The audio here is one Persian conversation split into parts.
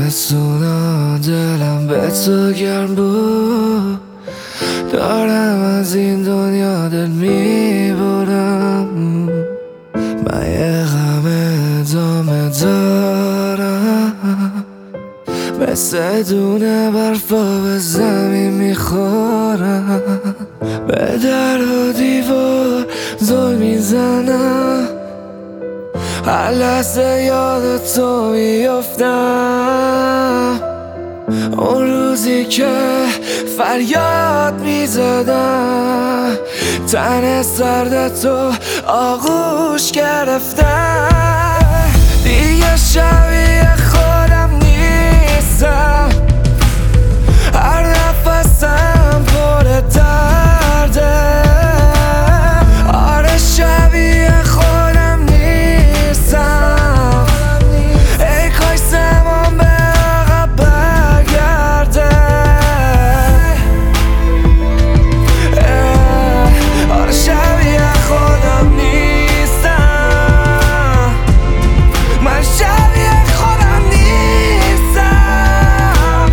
تابستونا دلم به تو گرم بود، دارم از این دنیا دل میبرم. من یه غم ادامه دارم، مثل دونه برفا به زمین میخورم. به در و دیوار زل میزنم، هر لحظه یاد تو میافتم. اون روزی که فریاد میزدم، تن سرد تو آغوش گرفتم. دیگه شبیه خودم نیستم، هر نفسم پر درده. آره شبیه خودم نیستم، ای کاش زمان به عقب برگرده. آره شبیه خودم نیستم، من شبیه خودم نیستم.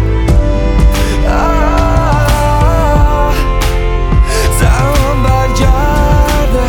زمان برگرده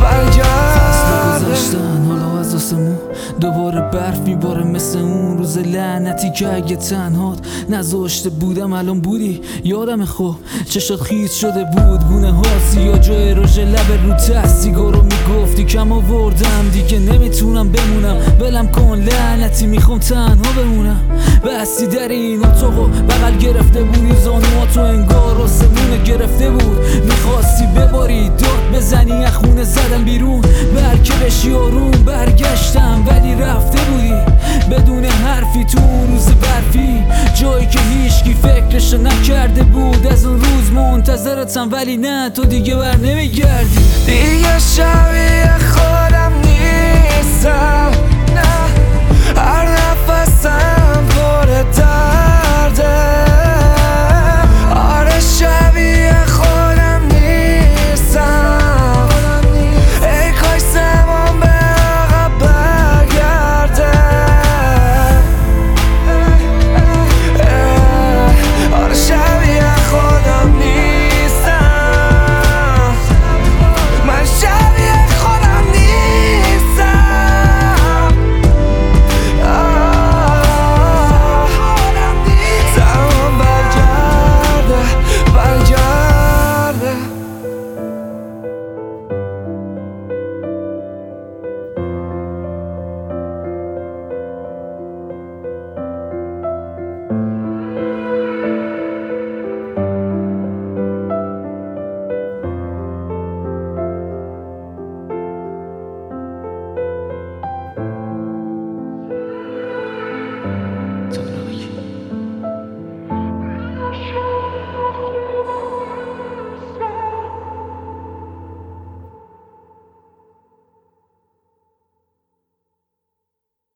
گذشتن حالا از آسمون دوباره برف میباره، مثل اون روز لعنتی که اگه تنهات نذاشته بودم الان بودی. یادم خوب چشات خیس شده بود، گونه ها سیاه جای رژ لب رو ته. سیگارو میگفتی کم آوردم، دیگه نمیتونم بمونم. ولم کن لعنتی، میخوام تنها بمونم. بستی در این اتاقو بغل گرفته بودی، زانواتو انگار آسمونه گرفته بود. میخواستی بباری داد بزنی، از خونه زدم بیرون بلکه بشی آروم. برگشتم ولی رفته بودی بدون حرفی تو روز برفی، جایی که هیچکی فکرش نکرده بود. از اون روز منتظرتم ولی نه، تو دیگه بر نمیگردی. دیگه شبیه خودم نیستم، نه هر نفسم پر درده.